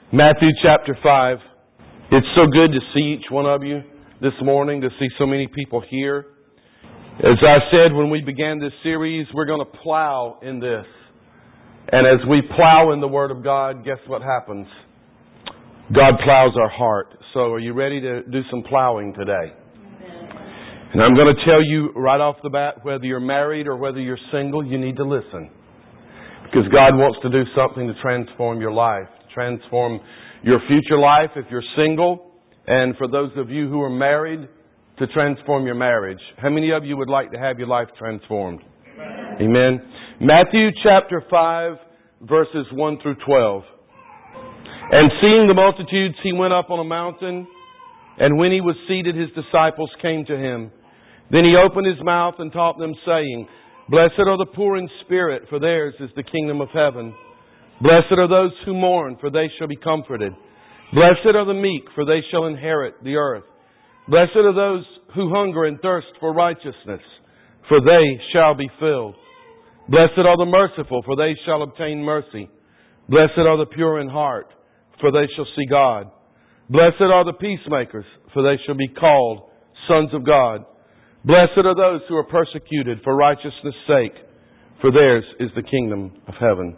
Matthew chapter 5. It's so good to see each one of you this morning, to see so many people here. As I said when we began this series, we're going to plow in this. And as we plow in the Word of God, guess what happens? God plows our heart. So are you ready to do some plowing today? And I'm going to tell you right off the bat, whether you're married or whether you're single, you need to listen. Because God wants to do something to transform your life, to transform your future life if you're single, and for those of you who are married, to transform your marriage. How many of you would like to have your life transformed? Amen. Amen. Matthew chapter 5, verses 1 through 12. And seeing the multitudes, he went up on a mountain, and when he was seated, his disciples came to him. Then he opened his mouth and taught them, saying, Blessed are the poor in spirit, for theirs is the kingdom of heaven. Blessed are those who mourn, for they shall be comforted. Blessed are the meek, for they shall inherit the earth. Blessed are those who hunger and thirst for righteousness, for they shall be filled. Blessed are the merciful, for they shall obtain mercy. Blessed are the pure in heart, for they shall see God. Blessed are the peacemakers, for they shall be called sons of God. Blessed are those who are persecuted for righteousness' sake, for theirs is the kingdom of heaven.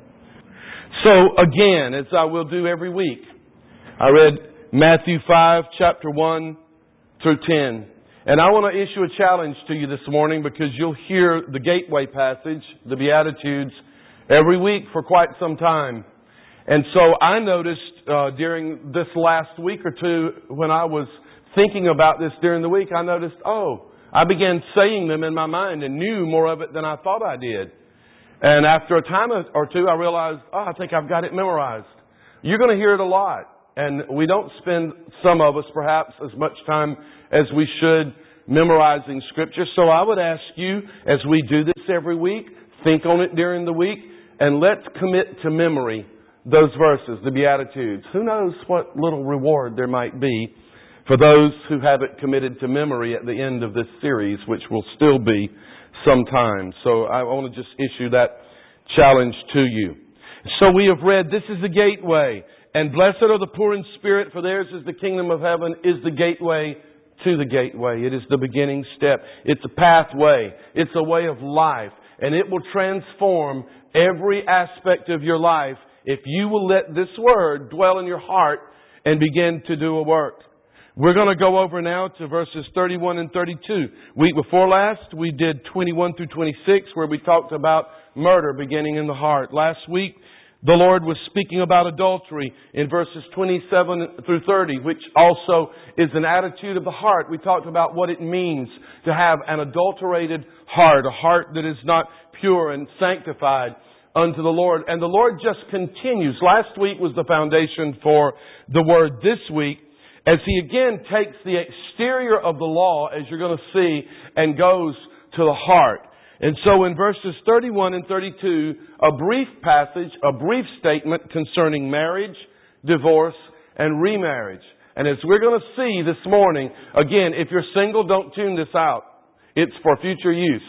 So again, as I will do every week, I read Matthew 5, chapter 1 through 10. And I want to issue a challenge to you this morning, because you'll hear the gateway passage, the Beatitudes, every week for quite some time. And so I noticed during this last week or two, when I was thinking about this during the week, I noticed, I began saying them in my mind and knew more of it than I thought I did. And after a time or two, I realized, I think I've got it memorized. You're going to hear it a lot. And we don't spend, some of us perhaps, as much time as we should memorizing Scripture. So I would ask you, as we do this every week, think on it during the week, and let's commit to memory those verses, the Beatitudes. Who knows what little reward there might be for those who have it committed to memory at the end of this series, which will still be some time. So I want to just issue that challenge to you. So we have read, this is the gateway, and blessed are the poor in spirit, for theirs is the kingdom of heaven, is the gateway to the gateway. It is the beginning step. It's a pathway. It's a way of life, and it will transform every aspect of your life if you will let this word dwell in your heart and begin to do a work. We're going to go over now to verses 31 and 32. Week before last, we did 21 through 26, where we talked about murder beginning in the heart. Last week, the Lord was speaking about adultery in verses 27 through 30, which also is an attitude of the heart. We talked about what it means to have an adulterated heart, a heart that is not pure and sanctified unto the Lord. And the Lord just continues. Last week was the foundation for the word this week, as He again takes the exterior of the law, as you're going to see, and goes to the heart. And so in verses 31 and 32, a brief passage, a brief statement concerning marriage, divorce, and remarriage. And as we're going to see this morning, again, if you're single, don't tune this out. It's for future use.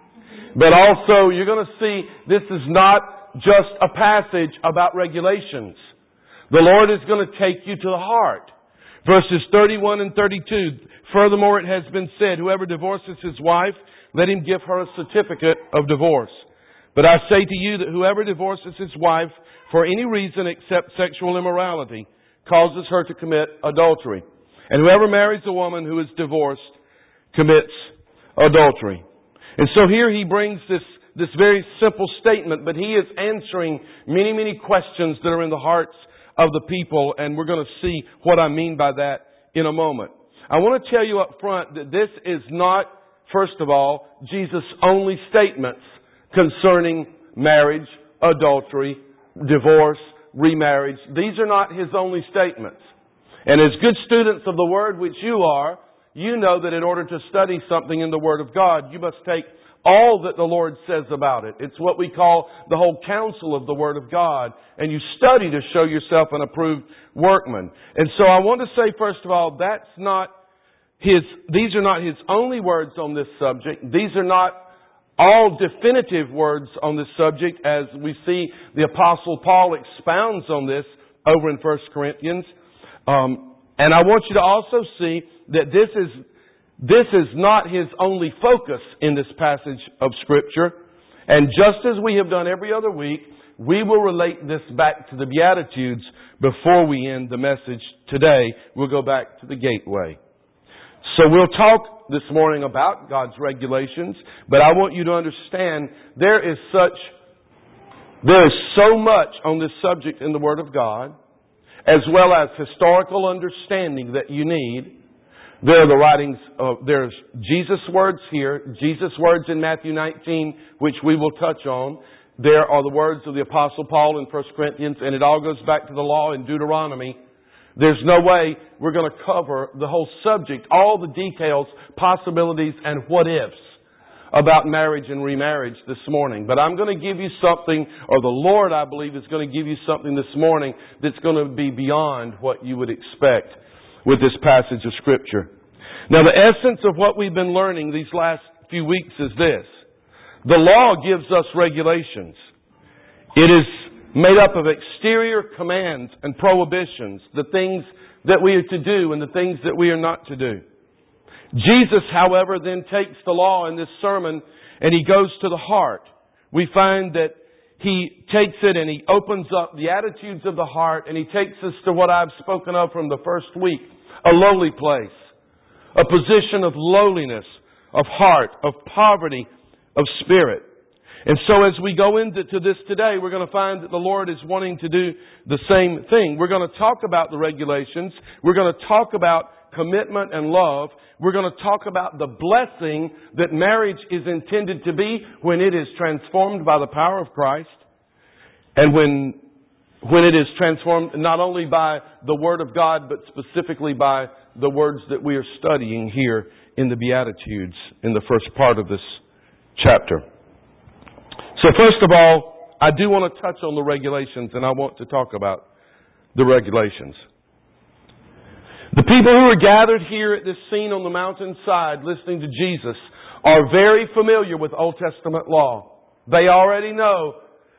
But also, you're going to see this is not just a passage about regulations. The Lord is going to take you to the heart. Verses 31 and 32, furthermore it has been said, whoever divorces his wife, let him give her a certificate of divorce. But I say to you that whoever divorces his wife for any reason except sexual immorality causes her to commit adultery. And whoever marries a woman who is divorced commits adultery. And so here he brings this very simple statement, but he is answering many, many questions that are in the hearts of the people, and we're going to see what I mean by that in a moment. I want to tell you up front that this is not, first of all, Jesus' only statements concerning marriage, adultery, divorce, remarriage. These are not His only statements. And as good students of the Word, which you are, you know that in order to study something in the Word of God, you must take all that the Lord says about it. It's what we call the whole counsel of the Word of God. And you study to show yourself an approved workman. And so I want to say, first of all, these are not His only words on this subject. These are not all definitive words on this subject, as we see the Apostle Paul expounds on this over in 1 Corinthians. And I want you to also see that this is not his only focus in this passage of Scripture. And just as we have done every other week, we will relate this back to the Beatitudes before we end the message today. We'll go back to the gateway. So we'll talk this morning about God's regulations, but I want you to understand there is so much on this subject in the Word of God, as well as historical understanding that you need. There are the writings there's Jesus' words here, Jesus' words in Matthew 19, which we will touch on. There are the words of the Apostle Paul in 1 Corinthians, and it all goes back to the law in Deuteronomy. There's no way we're going to cover the whole subject, all the details, possibilities, and what-ifs about marriage and remarriage this morning. But I'm going to give you something, or the Lord, I believe, is going to give you something this morning that's going to be beyond what you would expect with this passage of Scripture. Now, the essence of what we've been learning these last few weeks is this. The law gives us regulations. It is made up of exterior commands and prohibitions, the things that we are to do and the things that we are not to do. Jesus, however, then takes the law in this sermon and He goes to the heart. We find that He takes it and He opens up the attitudes of the heart, and He takes us to what I've spoken of from the first week, a lowly place, a position of lowliness, of heart, of poverty, of spirit. And so as we go into this today, we're going to find that the Lord is wanting to do the same thing. We're going to talk about the regulations. We're going to talk about commitment and love. We're going to talk about the blessing that marriage is intended to be when it is transformed by the power of Christ. And when it is transformed not only by the Word of God, but specifically by the words that we are studying here in the Beatitudes in the first part of this chapter. So first of all, I do want to touch on the regulations, and I want to talk about the regulations. The people who are gathered here at this scene on the mountainside listening to Jesus are very familiar with Old Testament law. They already know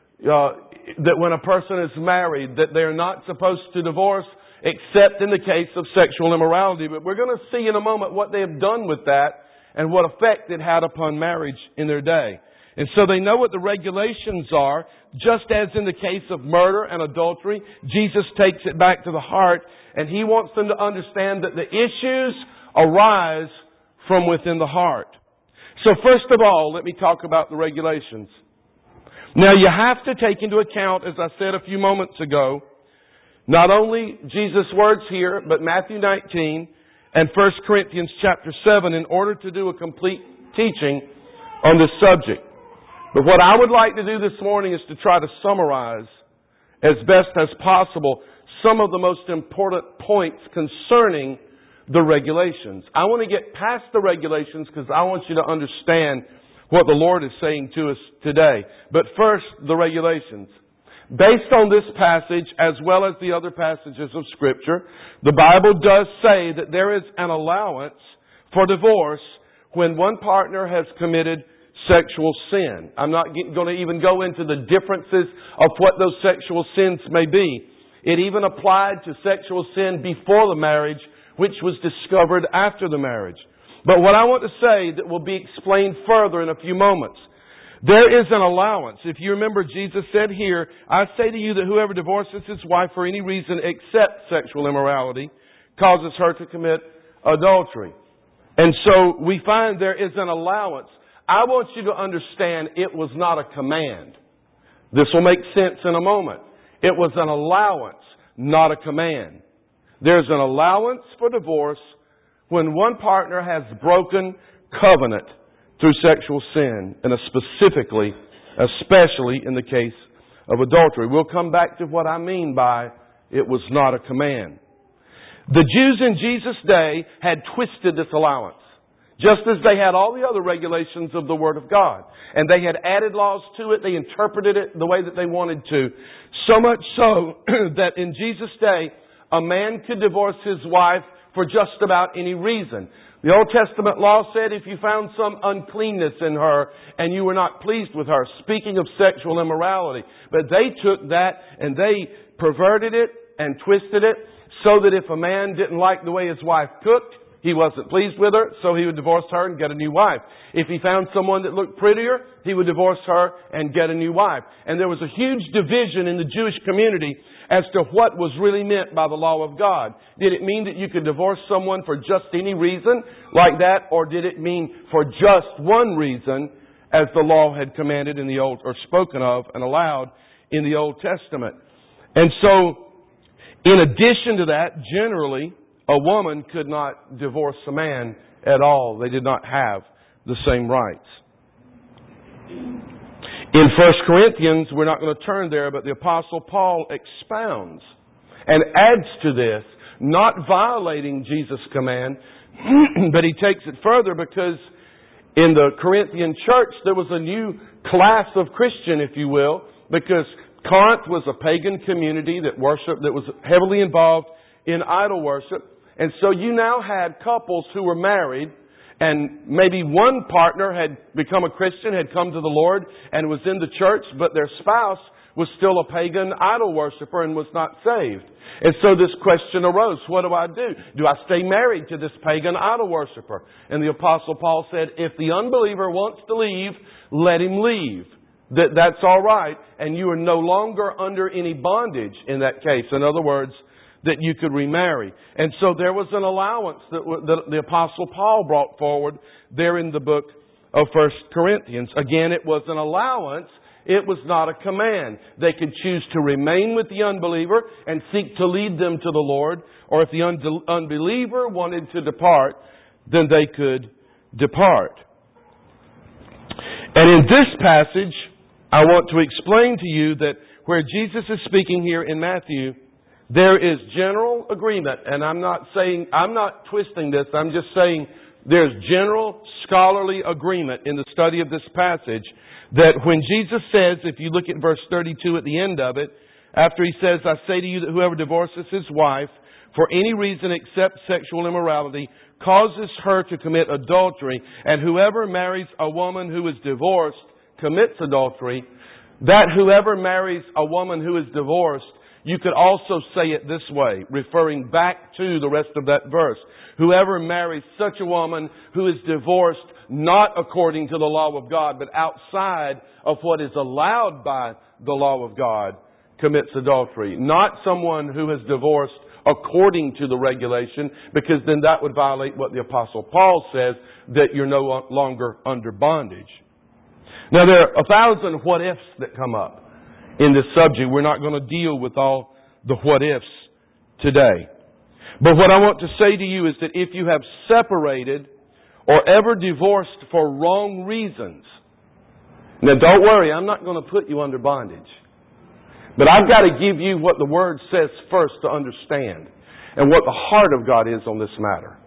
that when a person is married, that they're not supposed to divorce except in the case of sexual immorality. But we're going to see in a moment what they have done with that and what effect it had upon marriage in their day. And so they know what the regulations are. Just as in the case of murder and adultery, Jesus takes it back to the heart, and He wants them to understand that the issues arise from within the heart. So first of all, let me talk about the regulations. Now you have to take into account, as I said a few moments ago, not only Jesus' words here, but Matthew 19 and 1 Corinthians chapter 7 in order to do a complete teaching on this subject. But what I would like to do this morning is to try to summarize as best as possible some of the most important points concerning the regulations. I want to get past the regulations because I want you to understand what the Lord is saying to us today. But first, the regulations. Based on this passage, as well as the other passages of Scripture, the Bible does say that there is an allowance for divorce when one partner has committed sexual sin. I'm not going to even go into the differences of what those sexual sins may be. It even applied to sexual sin before the marriage, which was discovered after the marriage. But what I want to say that will be explained further in a few moments. There is an allowance. If you remember, Jesus said here, I say to you that whoever divorces his wife for any reason except sexual immorality causes her to commit adultery. And so we find there is an allowance. I want you to understand it was not a command. This will make sense in a moment. It was an allowance, not a command. There's an allowance for divorce when one partner has broken covenant through sexual sin, and especially in the case of adultery. We'll come back to what I mean by it was not a command. The Jews in Jesus' day had twisted this allowance, just as they had all the other regulations of the Word of God. And they had added laws to it. They interpreted it the way that they wanted to. So much so that in Jesus' day, a man could divorce his wife for just about any reason. The Old Testament law said if you found some uncleanness in her and you were not pleased with her, speaking of sexual immorality. But they took that and they perverted it and twisted it so that if a man didn't like the way his wife cooked, he wasn't pleased with her, so he would divorce her and get a new wife. If he found someone that looked prettier, he would divorce her and get a new wife. And there was a huge division in the Jewish community as to what was really meant by the law of God. Did it mean that you could divorce someone for just any reason like that, or did it mean for just one reason, as the law had commanded in the Old, or spoken of and allowed in the Old Testament? And so, in addition to that, generally, a woman could not divorce a man at all. They did not have the same rights. In 1 Corinthians, we're not going to turn there, but the Apostle Paul expounds and adds to this, not violating Jesus' command, but he takes it further because in the Corinthian church there was a new class of Christian, if you will, because Corinth was a pagan community that was heavily involved in idol worship. And so you now had couples who were married, and maybe one partner had become a Christian, had come to the Lord, and was in the church, but their spouse was still a pagan idol worshiper and was not saved. And so this question arose, what do I do? Do I stay married to this pagan idol worshiper? And the Apostle Paul said, if the unbeliever wants to leave, let him leave. That's all right, and you are no longer under any bondage in that case. In other words, that you could remarry. And so there was an allowance that the Apostle Paul brought forward there in the book of 1 Corinthians. Again, it was an allowance. It was not a command. They could choose to remain with the unbeliever and seek to lead them to the Lord. Or if the unbeliever wanted to depart, then they could depart. And in this passage, I want to explain to you that where Jesus is speaking here in Matthew, there is general agreement, and I'm not twisting this, I'm just saying there's general scholarly agreement in the study of this passage that when Jesus says, if you look at verse 32 at the end of it, after he says, I say to you that whoever divorces his wife for any reason except sexual immorality causes her to commit adultery, and whoever marries a woman who is divorced commits adultery, that whoever marries a woman who is divorced, you could also say it this way, referring back to the rest of that verse. Whoever marries such a woman who is divorced not according to the law of God, but outside of what is allowed by the law of God, commits adultery. Not someone who has divorced according to the regulation, because then that would violate what the Apostle Paul says, that you're no longer under bondage. Now there are 1,000 what-ifs that come up in this subject. We're not going to deal with all the what-ifs today. But what I want to say to you is that if you have separated or ever divorced for wrong reasons, now don't worry, I'm not going to put you under bondage. But I've got to give you what the Word says first to understand, and what the heart of God is on this matter.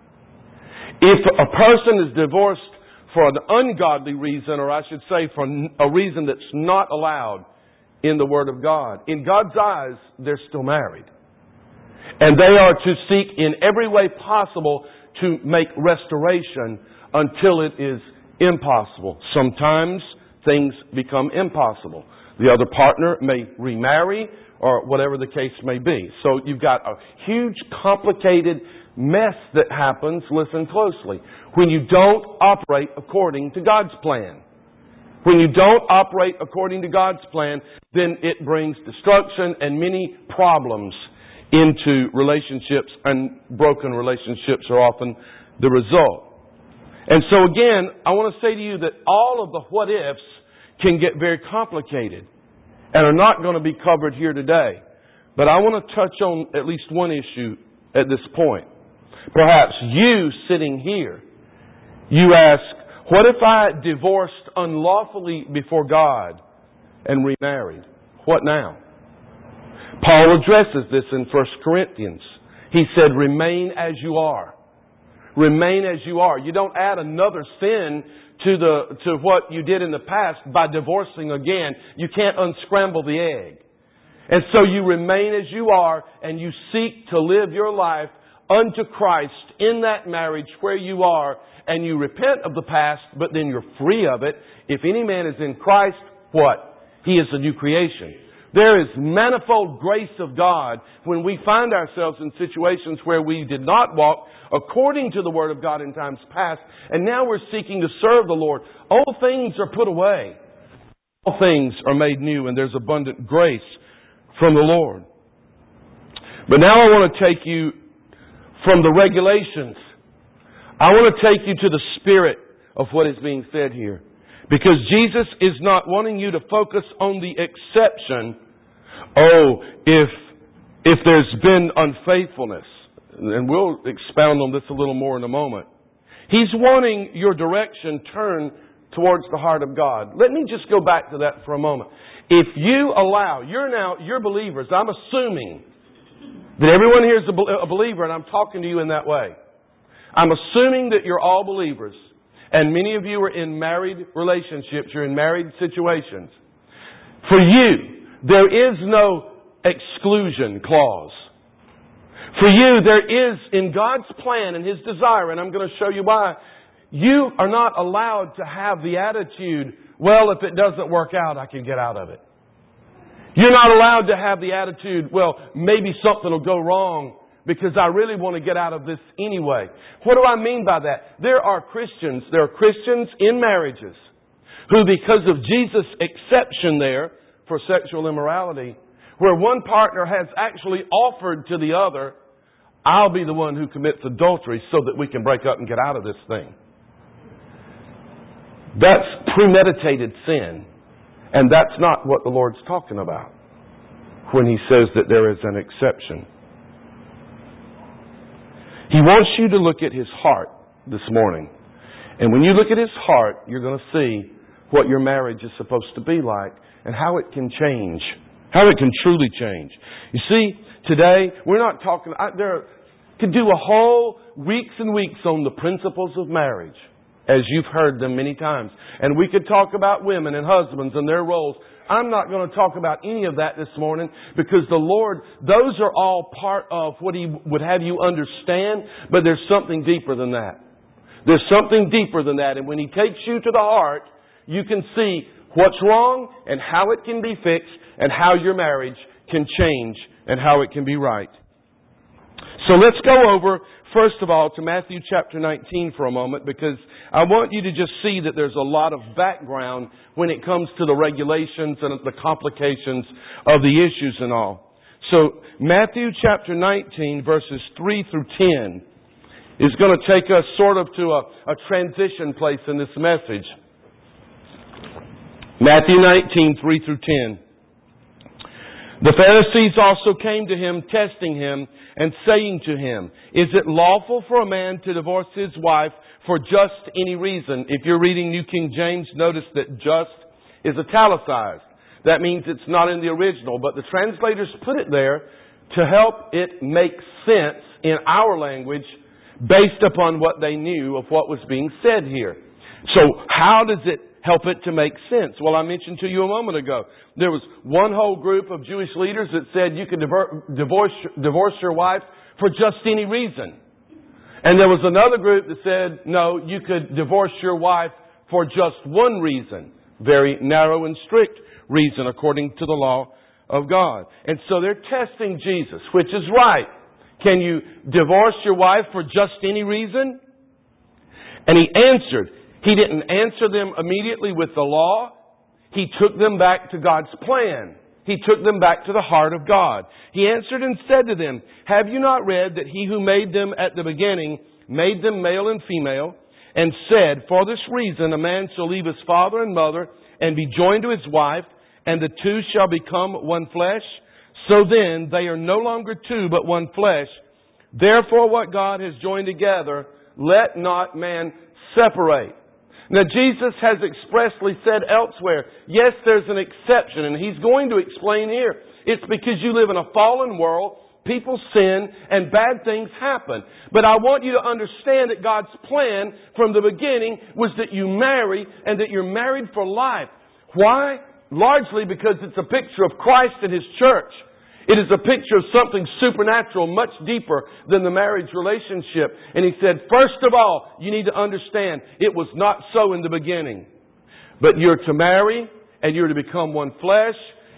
If a person is divorced for an ungodly reason, or I should say for a reason that's not allowed in the Word of God, in God's eyes, they're still married. And they are to seek in every way possible to make restoration until it is impossible. Sometimes things become impossible. The other partner may remarry or whatever the case may be. So you've got a huge, complicated mess that happens, listen closely, when you don't operate according to God's plan. When you don't operate according to God's plan, then it brings destruction and many problems into relationships, and broken relationships are often the result. And so again, I want to say to you that all of the what-ifs can get very complicated and are not going to be covered here today. But I want to touch on at least one issue at this point. Perhaps you sitting here, you ask, what if I divorced unlawfully before God and remarried? What now? Paul addresses this in 1 Corinthians. He said, remain as you are. Remain as you are. You don't add another sin to what you did in the past by divorcing again. You can't unscramble the egg. And so you remain as you are, and you seek to live your life unto Christ in that marriage where you are, and you repent of the past, but then you're free of it. If any man is in Christ, what? He is a new creation. There is manifold grace of God when we find ourselves in situations where we did not walk according to the Word of God in times past, and now we're seeking to serve the Lord. Old things are put away. All things are made new, and there's abundant grace from the Lord. But now I want to take you from the regulations. I want to take you to the spirit of what is being said here. Because Jesus is not wanting you to focus on the exception. Oh, if there's been unfaithfulness. And we'll expound on this a little more in a moment. He's wanting your direction turned towards the heart of God. Let me just go back to that for a moment. If you allow, you're believers. I'm assuming that everyone here is a believer, and I'm talking to you in that way. I'm assuming that you're all believers. And many of you are in married relationships. You're in married situations. For you, there is no exclusion clause. For you, there is, in God's plan and His desire, and I'm going to show you why, you are not allowed to have the attitude, well, if it doesn't work out, I can get out of it. You're not allowed to have the attitude, well, maybe something will go wrong because I really want to get out of this anyway. What do I mean by that? There are Christians in marriages who, because of Jesus' exception there for sexual immorality, where one partner has actually offered to the other, I'll be the one who commits adultery so that we can break up and get out of this thing. That's premeditated sin. And that's not what the Lord's talking about when He says that there is an exception. He wants you to look at His heart this morning. And when you look at His heart, you're going to see what your marriage is supposed to be like and how it can change. How it can truly change. You see, today, we're not talking... could do a whole weeks and weeks on the principles of marriage, as you've heard them many times. And we could talk about women and husbands and their roles. I'm not going to talk about any of that this morning because the Lord, those are all part of what He would have you understand, but there's something deeper than that. There's something deeper than that. And when He takes you to the heart, you can see what's wrong and how it can be fixed and how your marriage can change and how it can be right. So let's go over, first of all, to Matthew chapter 19 for a moment, because I want you to just see that there's a lot of background when it comes to the regulations and the complications of the issues and all. So Matthew chapter 19, verses 3 through 10, is going to take us sort of to a transition place in this message. Matthew 19, 3 through 10. The Pharisees also came to Him, testing Him, and saying to Him, is it lawful for a man to divorce his wife for just any reason? If you're reading New King James, notice that just is italicized. That means it's not in the original, but the translators put it there to help it make sense in our language based upon what they knew of what was being said here. So how does it help it to make sense? Well, I mentioned to you a moment ago, there was one whole group of Jewish leaders that said you could divorce your wife for just any reason. And there was another group that said, no, you could divorce your wife for just one reason. Very narrow and strict reason according to the law of God. And so they're testing Jesus, which is right. Can you divorce your wife for just any reason? And He answered. He didn't answer them immediately with the law. He took them back to God's plan. He took them back to the heart of God. He answered and said to them, have you not read that He who made them at the beginning made them male and female, and said, for this reason a man shall leave his father and mother and be joined to his wife, and the two shall become one flesh? So then they are no longer two but one flesh. Therefore what God has joined together, let not man separate. Now, Jesus has expressly said elsewhere, yes, there's an exception, and He's going to explain here. It's because you live in a fallen world, people sin, and bad things happen. But I want you to understand that God's plan from the beginning was that you marry and that you're married for life. Why? Largely because it's a picture of Christ and His church. It is a picture of something supernatural, much deeper than the marriage relationship. And He said, first of all, you need to understand, it was not so in the beginning. But you're to marry, and you're to become one flesh.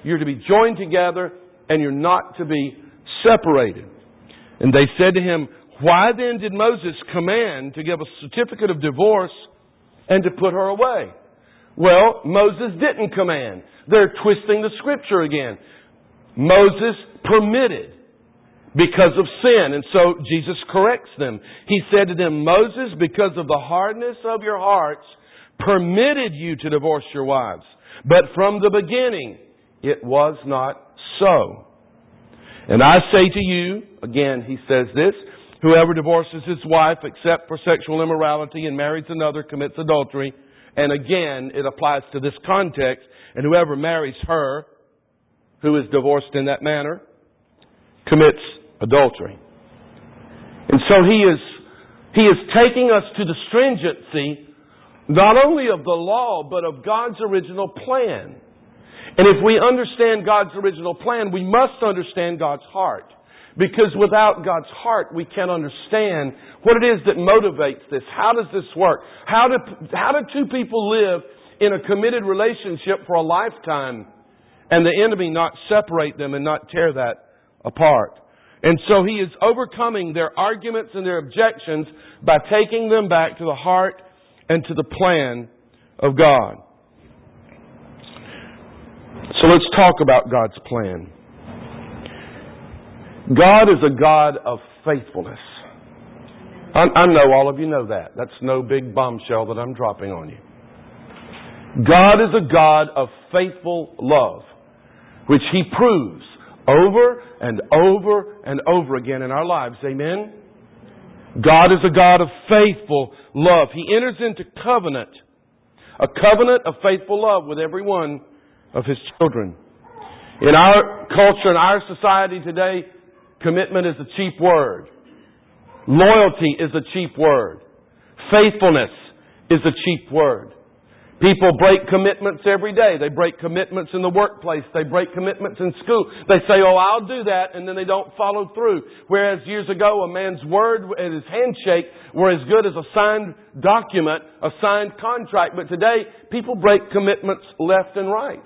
You're to be joined together, and you're not to be separated. And they said to him, why then did Moses command to give a certificate of divorce and to put her away? Well, Moses didn't command. They're twisting the Scripture again. Moses permitted because of sin. And so Jesus corrects them. He said to them, Moses, because of the hardness of your hearts, permitted you to divorce your wives. But from the beginning, it was not so. And I say to you, again, he says this, whoever divorces his wife except for sexual immorality and marries another commits adultery. And again, it applies to this context. And whoever marries her, who is divorced in that manner, commits adultery. And so he is taking us to the stringency, not only of the law, but of God's original plan. And if we understand God's original plan, we must understand God's heart. Because without God's heart, we can't understand what it is that motivates this. How does this work? How do two people live in a committed relationship for a lifetime and the enemy not separate them and not tear that apart? And so he is overcoming their arguments and their objections by taking them back to the heart and to the plan of God. So let's talk about God's plan. God is a God of faithfulness. I know all of you know that. That's no big bombshell that I'm dropping on you. God is a God of faithful love, which He proves over and over and over again in our lives. Amen? God is a God of faithful love. He enters into covenant, a covenant of faithful love with every one of His children. In our culture, in our society today, commitment is a cheap word. Loyalty is a cheap word. Faithfulness is a cheap word. People break commitments every day. They break commitments in the workplace. They break commitments in school. They say, oh, I'll do that, and then they don't follow through. Whereas years ago, a man's word and his handshake were as good as a signed document, a signed contract. But today, people break commitments left and right.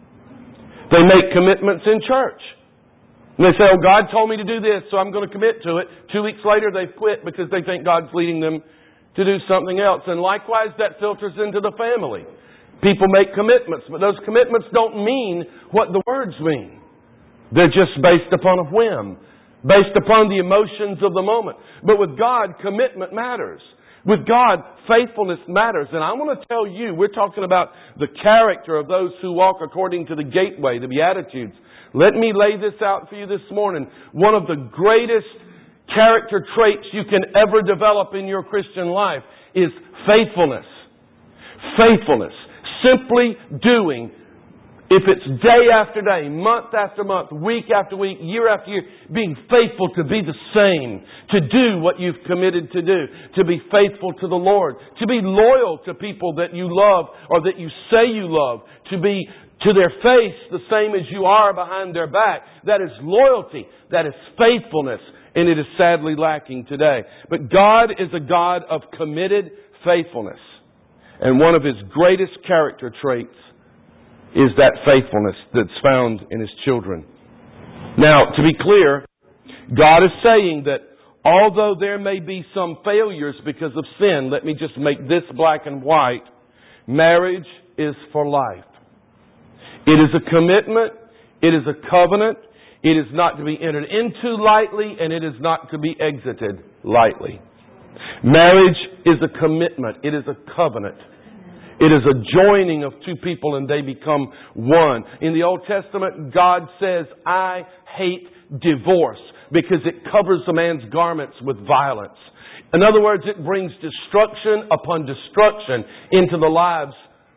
They make commitments in church. And they say, oh, God told me to do this, so I'm going to commit to it. 2 weeks later, they've quit because they think God's leading them to do something else. And likewise, that filters into the family. People make commitments, but those commitments don't mean what the words mean. They're just based upon a whim, based upon the emotions of the moment. But with God, commitment matters. With God, faithfulness matters. And I want to tell you, we're talking about the character of those who walk according to the gateway, the Beatitudes. Let me lay this out for you this morning. One of the greatest character traits you can ever develop in your Christian life is faithfulness. Faithfulness. Simply doing, if it's day after day, month after month, week after week, year after year, being faithful to be the same, to do what you've committed to do, to be faithful to the Lord, to be loyal to people that you love or that you say you love, to be to their face the same as you are behind their back. That is loyalty. That is faithfulness. And it is sadly lacking today. But God is a God of committed faithfulness. And one of His greatest character traits is that faithfulness that's found in His children. Now, to be clear, God is saying that although there may be some failures because of sin, let me just make this black and white, marriage is for life. It is a commitment. It is a covenant. It is not to be entered into lightly, and it is not to be exited lightly. Marriage is a commitment. It is a covenant. It is a joining of two people and they become one. In the Old Testament, God says, I hate divorce because it covers a man's garments with violence. In other words, it brings destruction upon destruction into the lives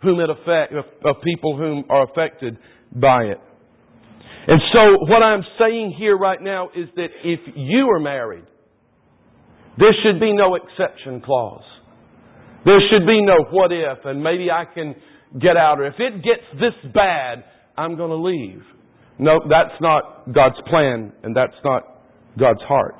of people whom are affected by it. And so what I'm saying here right now is that if you are married, there should be no exception clause. There should be no what if and maybe I can get out, or if it gets this bad, I'm going to leave. No, that's not God's plan and that's not God's heart.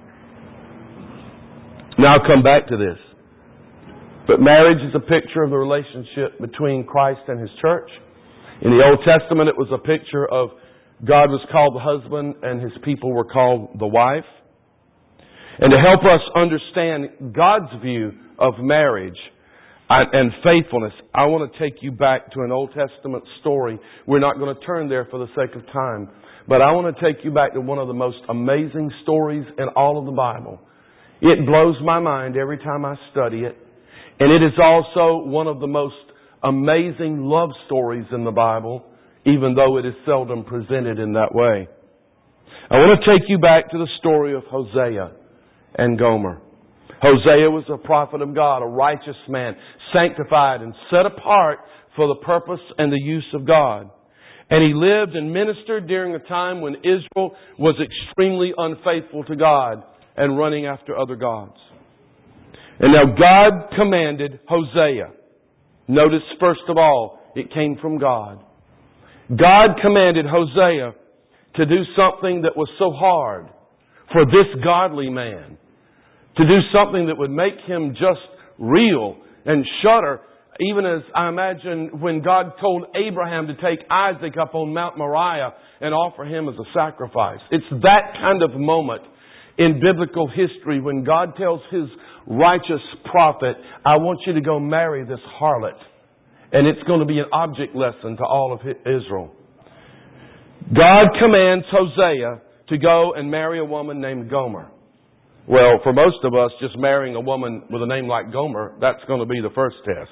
Now I'll come back to this. But marriage is a picture of the relationship between Christ and His church. In the Old Testament, it was a picture of God was called the husband and His people were called the wife. And to help us understand God's view of marriage and faithfulness, I want to take you back to an Old Testament story. We're not going to turn there for the sake of time, but I want to take you back to one of the most amazing stories in all of the Bible. It blows my mind every time I study it, and it is also one of the most amazing love stories in the Bible, even though it is seldom presented in that way. I want to take you back to the story of Hosea and Gomer. Hosea was a prophet of God, a righteous man, sanctified and set apart for the purpose and the use of God. And he lived and ministered during a time when Israel was extremely unfaithful to God and running after other gods. And now God commanded Hosea. Notice, first of all, it came from God. God commanded Hosea to do something that was so hard for this godly man, to do something that would make him just reel and shudder, even as I imagine when God told Abraham to take Isaac up on Mount Moriah and offer him as a sacrifice. It's that kind of moment in biblical history when God tells His righteous prophet, I want you to go marry this harlot. And it's going to be an object lesson to all of Israel. God commands Hosea to go and marry a woman named Gomer. Well, for most of us, just marrying a woman with a name like Gomer, that's going to be the first test.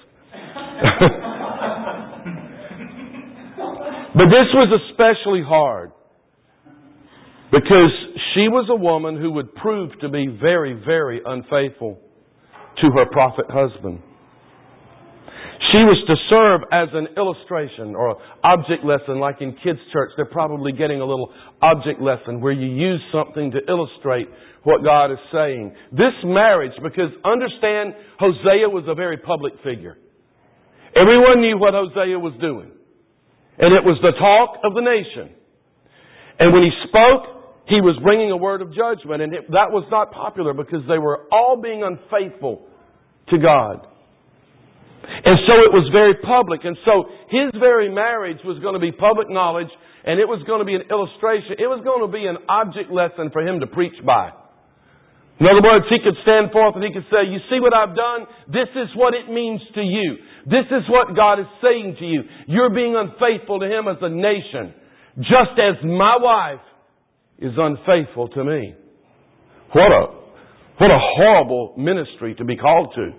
But this was especially hard because she was a woman who would prove to be very, very unfaithful to her prophet husband. She was to serve as an illustration or object lesson, like in kids' church. They're probably getting a little object lesson where you use something to illustrate what God is saying. This marriage, because understand, Hosea was a very public figure. Everyone knew what Hosea was doing. And it was the talk of the nation. And when he spoke, he was bringing a word of judgment. And that was not popular because they were all being unfaithful to God. And so it was very public. And so his very marriage was going to be public knowledge, and it was going to be an illustration. It was going to be an object lesson for him to preach by. In other words, he could stand forth and he could say, you see what I've done? This is what it means to you. This is what God is saying to you. You're being unfaithful to Him as a nation, just as my wife is unfaithful to me. What a horrible ministry to be called to.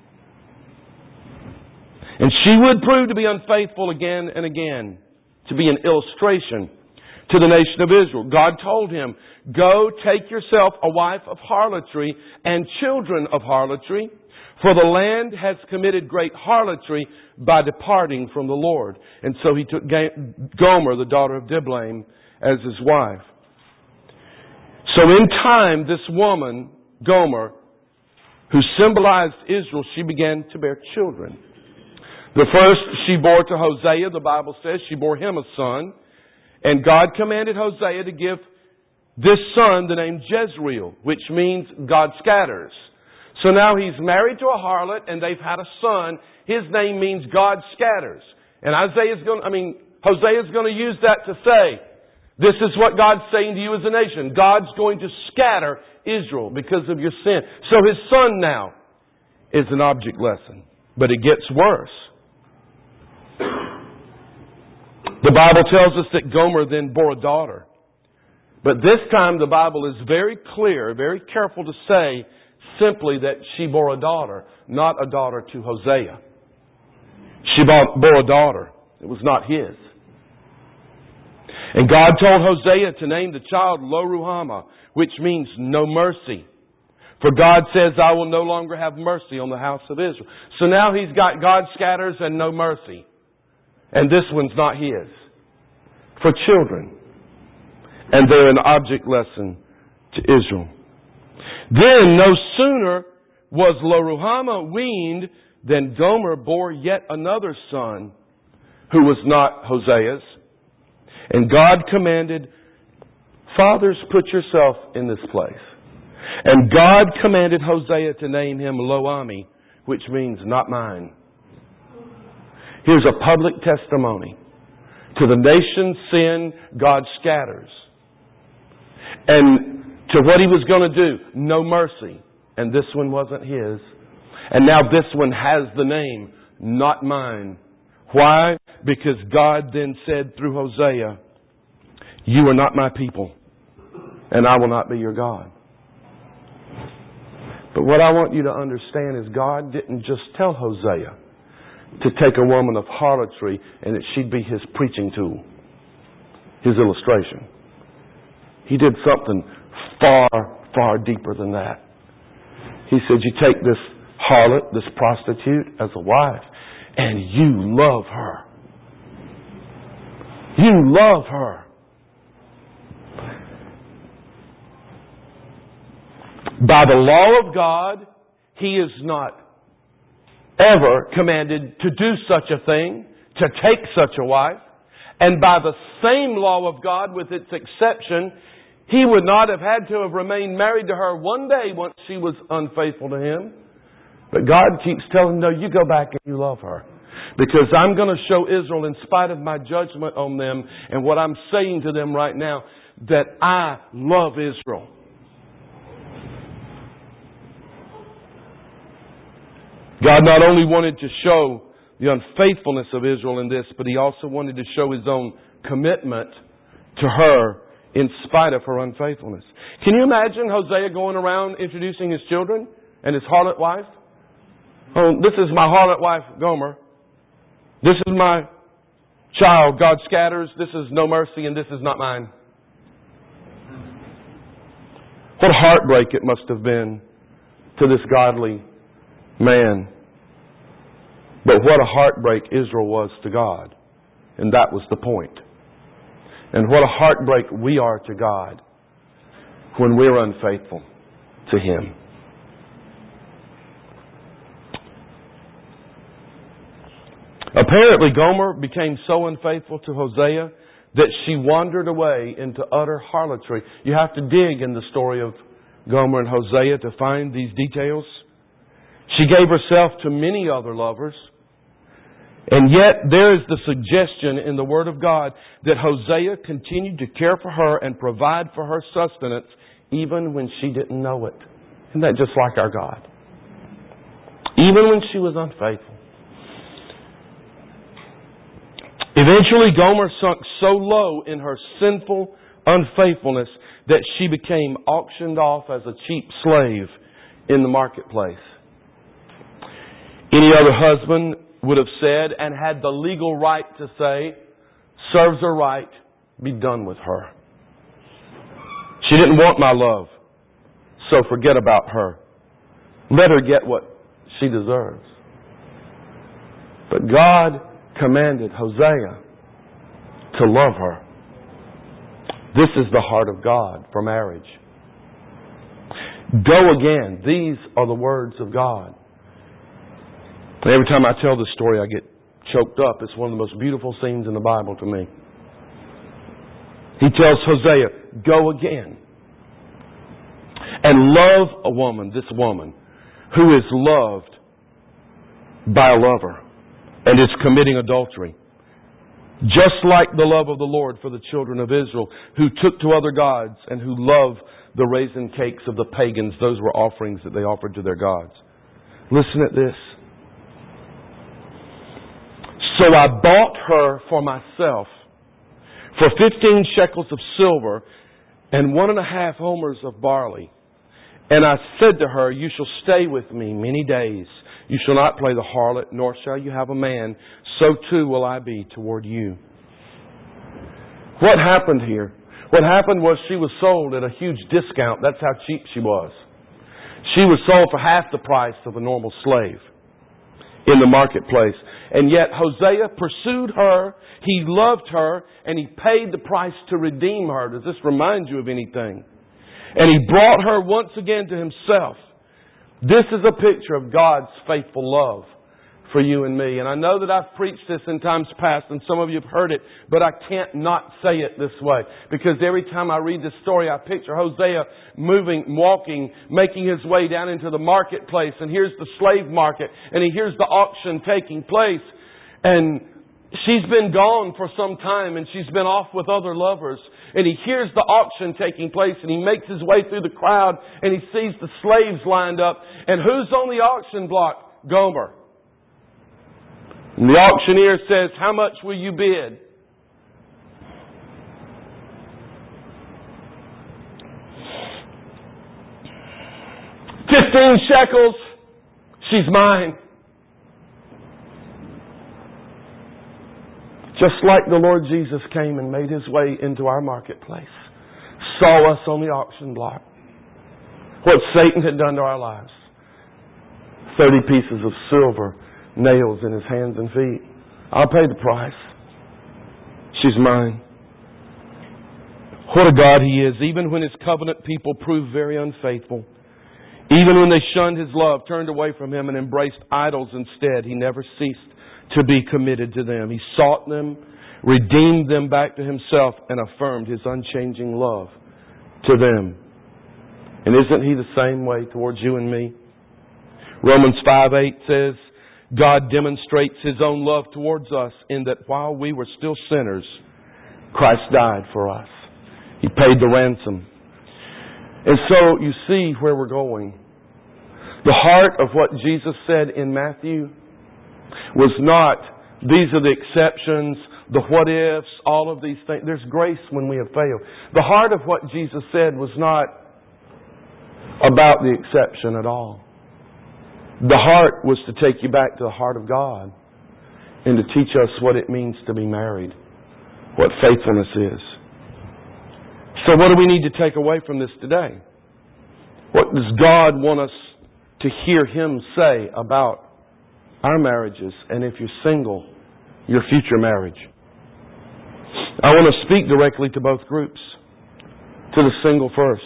And she would prove to be unfaithful again and again, to be an illustration to the nation of Israel. God told him, go take yourself a wife of harlotry and children of harlotry, for the land has committed great harlotry by departing from the Lord. And so he took Gomer, the daughter of Diblaim, as his wife. So in time, this woman, Gomer, who symbolized Israel, she began to bear children. The first she bore to Hosea, the Bible says, she bore him a son. And God commanded Hosea to give this son the name Jezreel, which means God scatters. So now he's married to a harlot and they've had a son. His name means God scatters. And Hosea's going to use that to say, this is what God's saying to you as a nation. God's going to scatter Israel because of your sin. So his son now is an object lesson. But it gets worse. The Bible tells us that Gomer then bore a daughter. But this time the Bible is very clear, very careful to say simply that she bore a daughter, not a daughter to Hosea. She bore a daughter. It was not his. And God told Hosea to name the child Lo-Ruhamah, which means no mercy. For God says, I will no longer have mercy on the house of Israel. So now he's got God scatters and no mercy. And this one's not his. For children. And they're an object lesson to Israel. Then no sooner was Lo-Ruhamah weaned than Gomer bore yet another son who was not Hosea's. And God commanded, fathers, put yourself in this place. And God commanded Hosea to name him Lo-Ammi, which means not mine. Here's a public testimony To the nation's sin, God scatters. And to what He was going to do, no mercy. And this one wasn't His. And now this one has the name, not mine. Why? Because God then said through Hosea, you are not my people, and I will not be your God. But what I want you to understand is God didn't just tell Hosea to take a woman of harlotry and that she'd be His preaching tool, His illustration. He did something far, far deeper than that. He said, you take this harlot, this prostitute, as a wife, and you love her. You love her. By the law of God, He is not ever commanded to do such a thing, to take such a wife. And by the same law of God, with its exception, He would not have had to have remained married to her one day once she was unfaithful to Him. But God keeps telling him, no, you go back and you love her. Because I'm going to show Israel, in spite of my judgment on them and what I'm saying to them right now, that I love Israel. God not only wanted to show the unfaithfulness of Israel in this, but He also wanted to show His own commitment to her in spite of her unfaithfulness. Can you imagine Hosea going around introducing his children and his harlot wife? Oh, this is my harlot wife, Gomer. This is my child, God scatters. This is no mercy, and this is not mine. What a heartbreak it must have been to this godly man. But what a heartbreak Israel was to God. And that was the point. And what a heartbreak we are to God when we're unfaithful to Him. Apparently, Gomer became so unfaithful to Hosea that she wandered away into utter harlotry. You have to dig in the story of Gomer and Hosea to find these details. She gave herself to many other lovers. And yet there is the suggestion in the Word of God that Hosea continued to care for her and provide for her sustenance even when she didn't know it. Isn't that just like our God? Even when she was unfaithful. Eventually, Gomer sunk so low in her sinful unfaithfulness that she became auctioned off as a cheap slave in the marketplace. Any other husband would have said, and had the legal right to say, serves her right, be done with her. She didn't want my love, so forget about her. Let her get what she deserves. But God commanded Hosea to love her. This is the heart of God for marriage. Go again. These are the words of God. And every time I tell this story, I get choked up. It's one of the most beautiful scenes in the Bible to me. He tells Hosea, go again and love a woman, this woman, who is loved by a lover and is committing adultery. Just like the love of the Lord for the children of Israel, who took to other gods and who loved the raisin cakes of the pagans. Those were offerings that they offered to their gods. Listen at this. So I bought her for myself for 15 shekels of silver and 1.5 homers of barley. And I said to her, you shall stay with me many days. You shall not play the harlot, nor shall you have a man. So too will I be toward you. What happened here? What happened was she was sold at a huge discount. That's how cheap she was. She was sold for half the price of a normal slave in the marketplace. And yet Hosea pursued her, he loved her, and he paid the price to redeem her. Does this remind you of anything? And he brought her once again to himself. This is a picture of God's faithful love for you and me. And I know that I've preached this in times past, and some of you have heard it, but I can't not say it this way. Because every time I read this story, I picture Hosea moving, walking, making his way down into the marketplace. And here's the slave market, and he hears the auction taking place. And she's been gone for some time and she's been off with other lovers. And he hears the auction taking place and he makes his way through the crowd and he sees the slaves lined up. And who's on the auction block? Gomer. And the auctioneer says, how much will you bid? $15 shekels. She's mine. Just like the Lord Jesus came and made His way into our marketplace, saw us on the auction block, what Satan had done to our lives. 30 pieces of silver, nails in His hands and feet. I'll pay the price. She's mine. What a God He is, even when His covenant people proved very unfaithful. Even when they shunned His love, turned away from Him and embraced idols instead, He never ceased to be committed to them. He sought them, redeemed them back to Himself, and affirmed His unchanging love to them. And isn't He the same way towards you and me? Romans 5:8 says, God demonstrates His own love towards us in that while we were still sinners, Christ died for us. He paid the ransom. And so you see where we're going. The heart of what Jesus said in Matthew was not, these are the exceptions, the what ifs, all of these things. There's grace when we have failed. The heart of what Jesus said was not about the exception at all. The heart was to take you back to the heart of God and to teach us what it means to be married, what faithfulness is. So what do we need to take away from this today? What does God want us to hear Him say about our marriages, and if you're single, your future marriage? I want to speak directly to both groups. To the single first.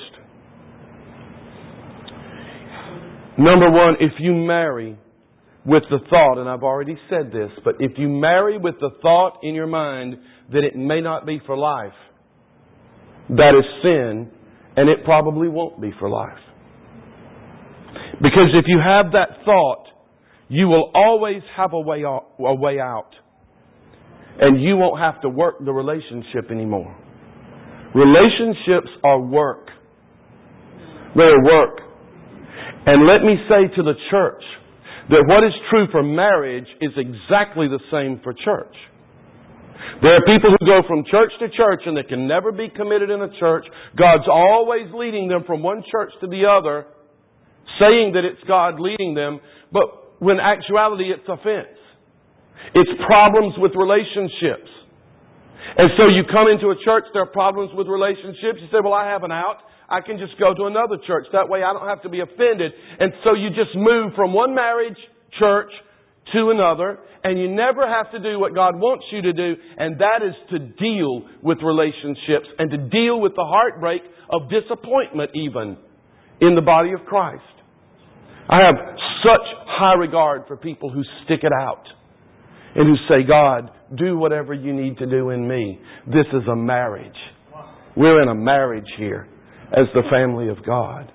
Number one, if you marry with the thought, and I've already said this, but if you marry with the thought in your mind that it may not be for life, that is sin, and it probably won't be for life. Because if you have that thought, you will always have a way out. And you won't have to work the relationship anymore. Relationships are work. They're work. And let me say to the church that what is true for marriage is exactly the same for church. There are people who go from church to church and they can never be committed in a church. God's always leading them from one church to the other, saying that it's God leading them, but when actuality it's offense. It's problems with relationships. And so you come into a church, there are problems with relationships. You say, well, I have an out. I can just go to another church. That way I don't have to be offended. And so you just move from one marriage church to another, and you never have to do what God wants you to do, and that is to deal with relationships and to deal with the heartbreak of disappointment even in the body of Christ. I have such high regard for people who stick it out and who say, God, do whatever you need to do in me. This is a marriage. We're in a marriage here as the family of God.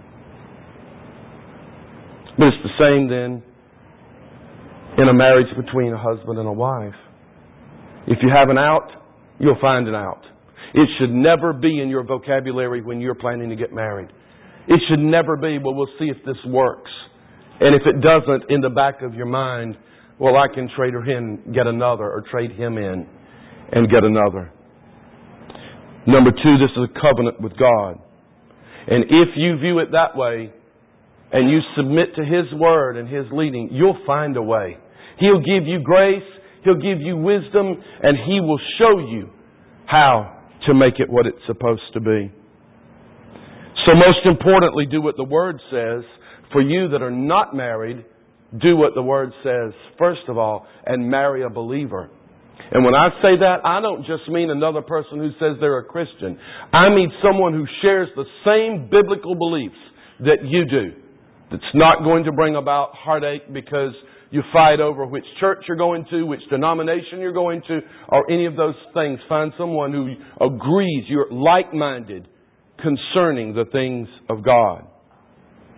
But it's the same then in a marriage between a husband and a wife. If you have an out, you'll find an out. It should never be in your vocabulary when you're planning to get married. It should never be, well, we'll see if this works. And if it doesn't, in the back of your mind, well, I can trade her in, get another, or trade him in and get another. Number two, this is a covenant with God. And if you view it that way, and you submit to His Word and His leading, you'll find a way. He'll give you grace, He'll give you wisdom, and He will show you how to make it what it's supposed to be. So most importantly, do what the Word says. For you that are not married, do what the Word says, first of all, and marry a believer. And when I say that, I don't just mean another person who says they're a Christian. I mean someone who shares the same biblical beliefs that you do. That's not going to bring about heartache because you fight over which church you're going to, which denomination you're going to, or any of those things. Find someone who agrees, you're like-minded concerning the things of God.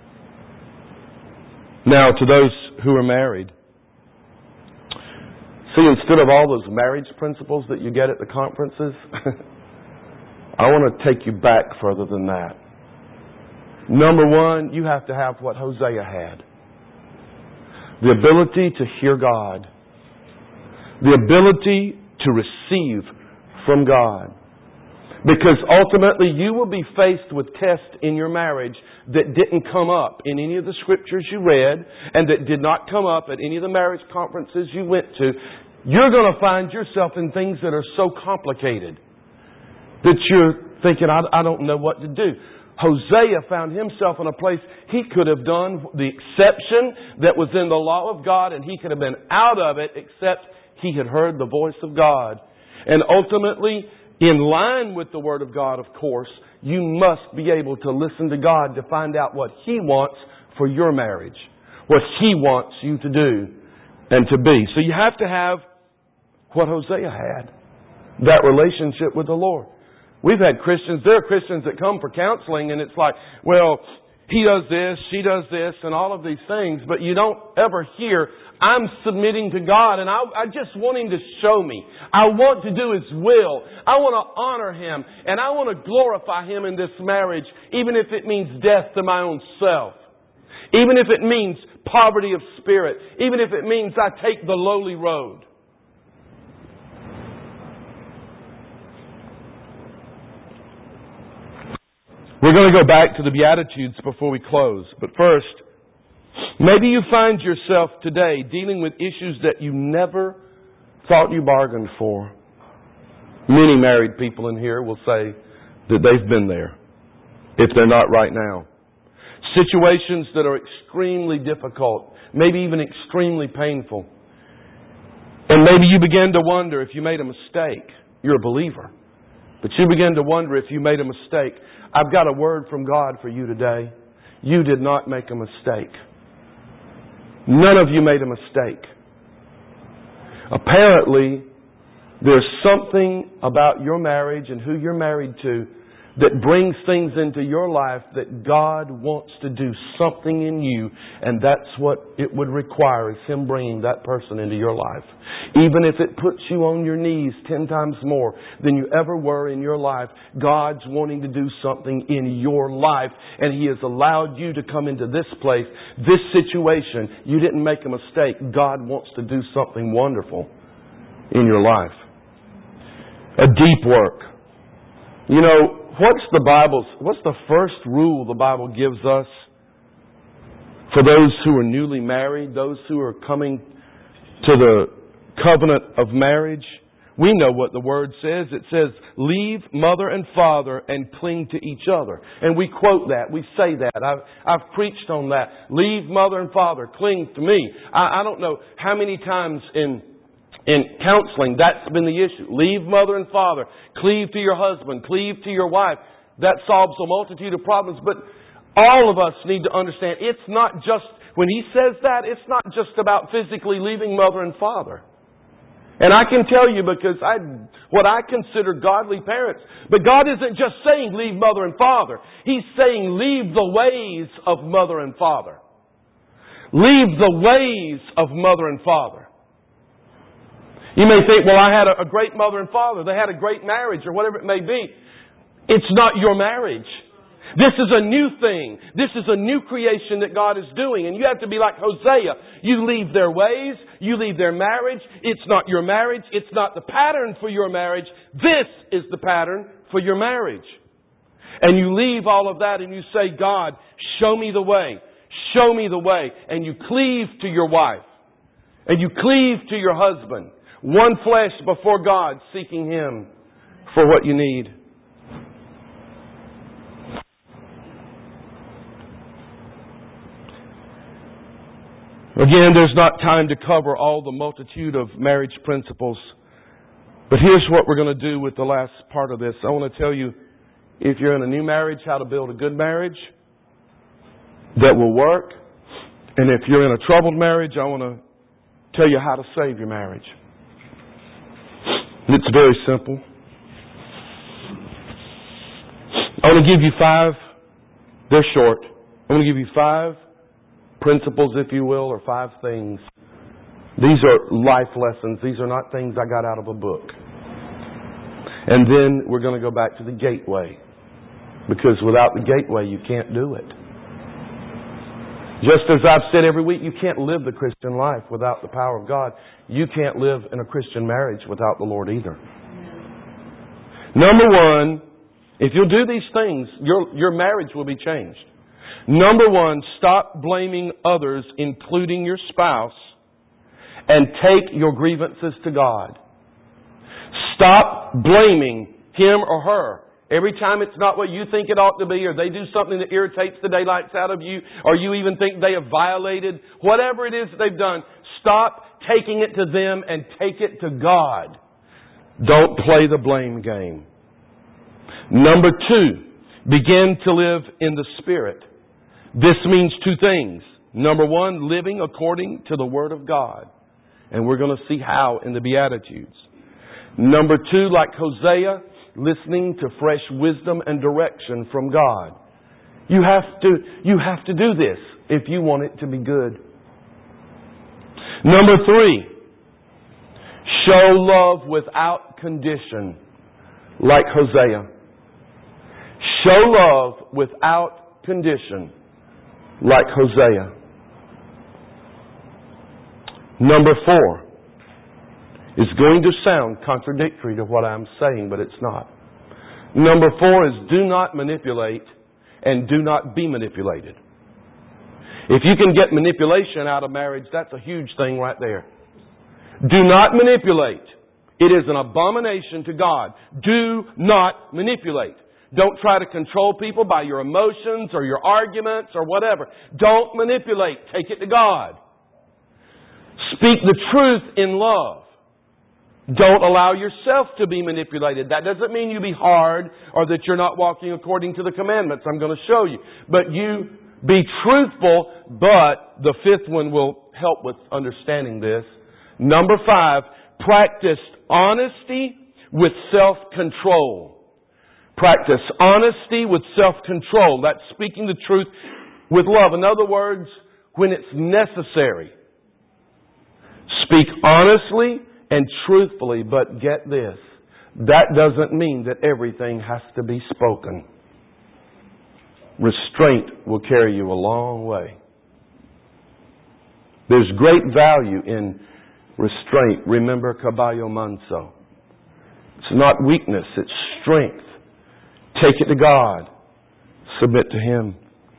Now, to those who are married, See, instead of all those marriage principles that you get at the conferences, I want to take you back further than that. Number one, you have to have what Hosea had. The ability to hear God. The ability to receive from God. Because ultimately you will be faced with tests in your marriage that didn't come up in any of the scriptures you read and that did not come up at any of the marriage conferences you went to. You're going to find yourself in things that are so complicated that you're thinking, I don't know what to do. Hosea found himself in a place he could have done the exception that was in the law of God, and he could have been out of it except he had heard the voice of God. And ultimately, in line with the Word of God, of course, you must be able to listen to God to find out what He wants for your marriage, what He wants you to do and to be. So you have to have what Hosea had, that relationship with the Lord. We've had Christians, there are Christians that come for counseling and it's like, well, he does this, she does this, and all of these things, but you don't ever hear, I'm submitting to God and I just want Him to show me. I want to do His will. I want to honor Him and I want to glorify Him in this marriage, even if it means death to my own self. Even if it means poverty of spirit. Even if it means I take the lowly road. We're going to go back to the Beatitudes before we close. But first, maybe you find yourself today dealing with issues that you never thought you bargained for. Many married people in here will say that they've been there, if they're not right now. Situations that are extremely difficult, maybe even extremely painful. And maybe you begin to wonder if you made a mistake. You're a believer. But you begin to wonder if you made a mistake. I've got a word from God for you today. You did not make a mistake. None of you made a mistake. Apparently, there's something about your marriage and who you're married to that brings things into your life that God wants to do something in you, and that's what it would require, is Him bringing that person into your life. Even if it puts you on your knees 10 times more than you ever were in your life, God's wanting to do something in your life, and He has allowed you to come into this place, this situation. You didn't make a mistake. God wants to do something wonderful in your life. A deep work. You know, what's the first rule the Bible gives us for those who are newly married, those who are coming to the covenant of marriage? We know what the Word says. It says, leave mother and father and cling to each other. And we quote that. We say that. I've preached on that. Leave mother and father. Cling to me. I don't know how many times in counseling, that's been the issue. Leave mother and father. Cleave to your husband. Cleave to your wife. That solves a multitude of problems. But all of us need to understand, it's not just, when he says that, it's not just about physically leaving mother and father. And I can tell you, because what I consider godly parents. But God isn't just saying leave mother and father. He's saying leave the ways of mother and father. Leave the ways of mother and father. You may think, well, I had a great mother and father. They had a great marriage or whatever it may be. It's not your marriage. This is a new thing. This is a new creation that God is doing. And you have to be like Hosea. You leave their ways. You leave their marriage. It's not your marriage. It's not the pattern for your marriage. This is the pattern for your marriage. And you leave all of that and you say, God, show me the way. Show me the way. And you cleave to your wife. And you cleave to your husband. One flesh before God, seeking Him for what you need. Again, there's not time to cover all the multitude of marriage principles. But here's what we're going to do with the last part of this. I want to tell you, if you're in a new marriage, how to build a good marriage that will work. And if you're in a troubled marriage, I want to tell you how to save your marriage. It's very simple. I want to give you 5. They're short. I want to give you 5 principles, if you will, or 5 things These are life lessons. These are not things I got out of a book. And then we're going to go back to the gateway. Because without the gateway, you can't do it. Just as I've said every week, you can't live the Christian life without the power of God. You can't live in a Christian marriage without the Lord either. Number one, if you'll do these things, your marriage will be changed. Number one, stop blaming others, including your spouse, and take your grievances to God. Stop blaming him or her. Every time it's not what you think it ought to be, or they do something that irritates the daylights out of you, or you even think they have violated, whatever it is that they've done, stop taking it to them and take it to God. Don't play the blame game. Number two, begin to live in the Spirit. This means two things. Number one, living according to the Word of God. And we're going to see how in the Beatitudes. Number two, like Hosea, listening to fresh wisdom and direction from God. You have to do this if you want it to be good. Number three, show love without condition, like Hosea. Show love without condition, like Hosea. Number four is going to sound contradictory to what I'm saying, but it's not. Number four is do not manipulate and do not be manipulated. If you can get manipulation out of marriage, that's a huge thing right there. Do not manipulate. It is an abomination to God. Do not manipulate. Don't try to control people by your emotions or your arguments or whatever. Don't manipulate. Take it to God. Speak the truth in love. Don't allow yourself to be manipulated. That doesn't mean you be hard or that you're not walking according to the commandments. I'm going to show you. But you be truthful, but the fifth one will help with understanding this. Number five, practice honesty with self-control. Practice honesty with self-control. That's speaking the truth with love. In other words, when it's necessary. Speak honestly and truthfully, but get this. That doesn't mean that everything has to be spoken. Restraint will carry you a long way. There's great value in restraint. Remember caballo manso. It's not weakness, it's strength. Take it to God. Submit to Him.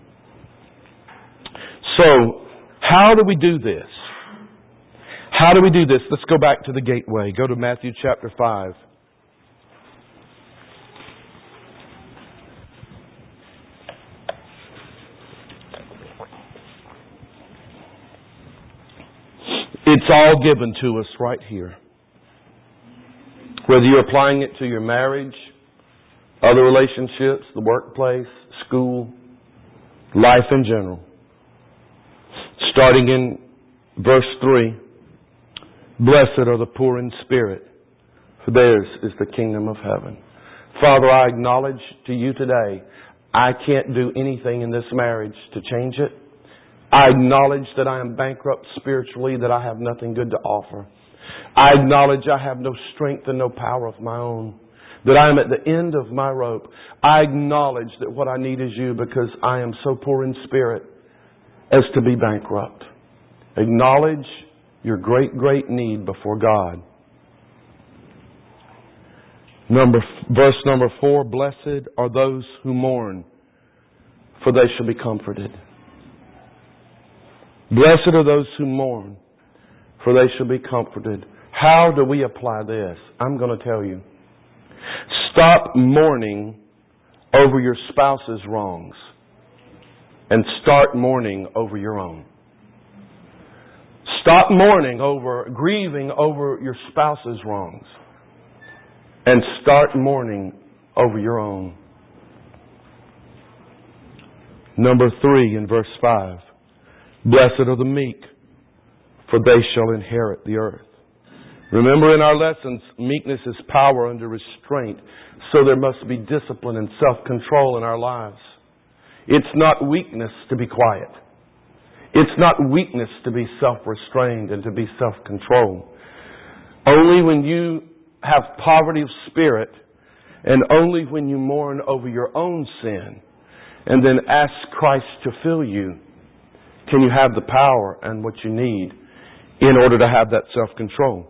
So, how do we do this? How do we do this? Let's go back to the gateway. Go to Matthew chapter 5. It's all given to us right here. Whether you're applying it to your marriage, other relationships, the workplace, school, life in general. Starting in verse 3. Blessed are the poor in spirit, for theirs is the kingdom of heaven. Father, I acknowledge to you today, I can't do anything in this marriage to change it. I acknowledge that I am bankrupt spiritually, that I have nothing good to offer. I acknowledge I have no strength and no power of my own, that I am at the end of my rope. I acknowledge that what I need is you because I am so poor in spirit as to be bankrupt. Acknowledge your great, great need before God. Verse number 4, blessed are those who mourn, for they shall be comforted. Blessed are those who mourn, for they shall be comforted. How do we apply this? I'm going to tell you. Stop mourning over your spouse's wrongs and start mourning over your own. Stop grieving over your spouse's wrongs and start mourning over your own. Number 3 in verse 5. Blessed are the meek, for they shall inherit the earth. Remember in our lessons, meekness is power under restraint, so there must be discipline and self-control in our lives. It's not weakness to be quiet. It's not weakness to be self-restrained and to be self-controlled. Only when you have poverty of spirit, and only when you mourn over your own sin and then ask Christ to fill you, can you have the power and what you need in order to have that self-control.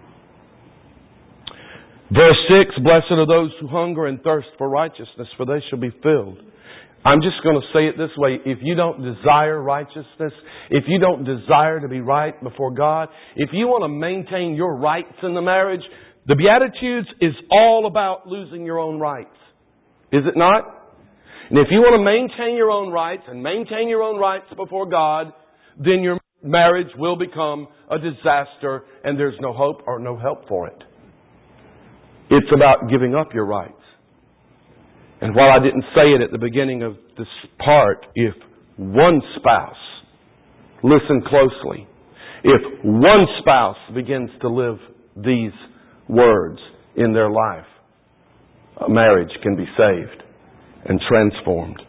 Verse 6, blessed are those who hunger and thirst for righteousness, for they shall be filled. I'm just going to say it this way. If you don't desire righteousness, if you don't desire to be right before God, if you want to maintain your rights in the marriage, the Beatitudes is all about losing your own rights. Is it not? And if you want to maintain your own rights and maintain your own rights before God, then your marriage will become a disaster and there's no hope or no help for it. It's about giving up your rights. And while I didn't say it at the beginning of this part, if one spouse, listen closely, if one spouse begins to live these words in their life, a marriage can be saved and transformed.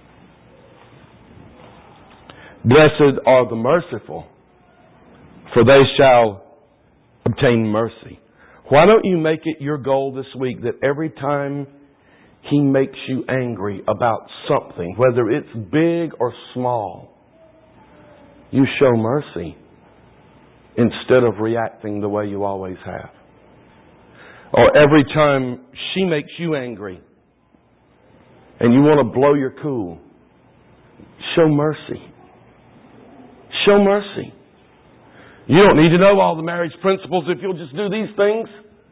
Blessed are the merciful, for they shall obtain mercy. Why don't you make it your goal this week that every time He makes you angry about something, whether it's big or small, you show mercy instead of reacting the way you always have. Or every time she makes you angry and you want to blow your cool, show mercy. Show mercy. You don't need to know all the marriage principles if you'll just do these things.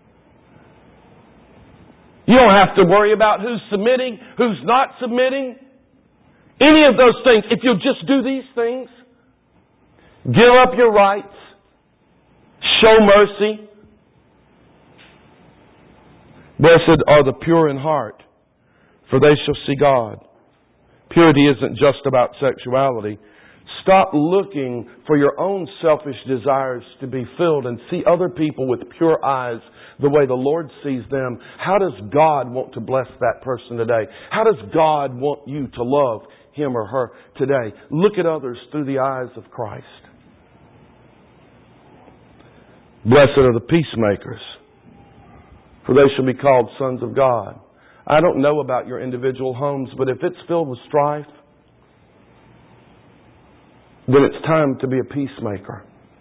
You don't have to worry about who's submitting, who's not submitting. Any of those things. If you'll just do these things, give up your rights, show mercy. Blessed are the pure in heart, for they shall see God. Purity isn't just about sexuality. Stop looking for your own selfish desires to be filled and see other people with pure eyes the way the Lord sees them. How does God want to bless that person today? How does God want you to love him or her today? Look at others through the eyes of Christ. Blessed are the peacemakers, for they shall be called sons of God. I don't know about your individual homes, but if it's filled with strife, then it's time to be a peacemaker.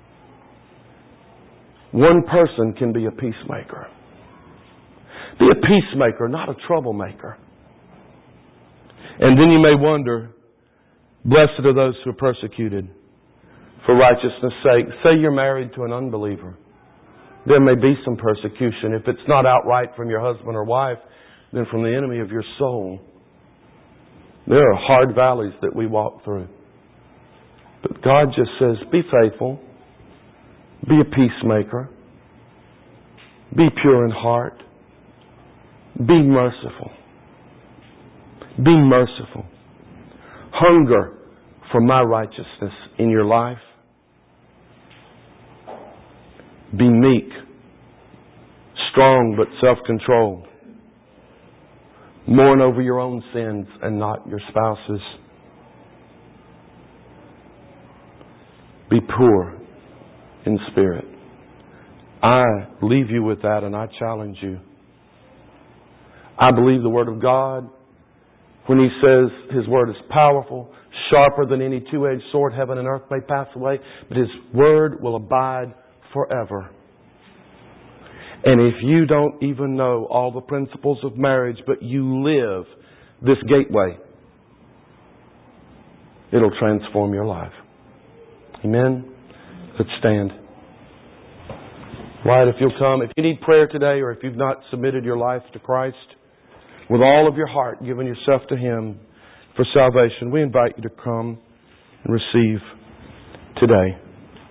One person can be a peacemaker. Be a peacemaker, not a troublemaker. And then you may wonder, blessed are those who are persecuted for righteousness' sake. Say you're married to an unbeliever. There may be some persecution. If it's not outright from your husband or wife, then from the enemy of your soul. There are hard valleys that we walk through. But God just says, be faithful, be a peacemaker, be pure in heart, be merciful. Be merciful. Hunger for my righteousness in your life. Be meek, strong but self-controlled. Mourn over your own sins and not your spouse's. Be poor in spirit. I leave you with that and I challenge you. I believe the Word of God when He says His Word is powerful, sharper than any two-edged sword. Heaven and earth may pass away, but His Word will abide forever. And if you don't even know all the principles of marriage, but you live this gateway, it'll transform your life. Amen? Let's stand. Right, if you'll come. If you need prayer today or if you've not submitted your life to Christ with all of your heart, giving yourself to Him for salvation, we invite you to come and receive today.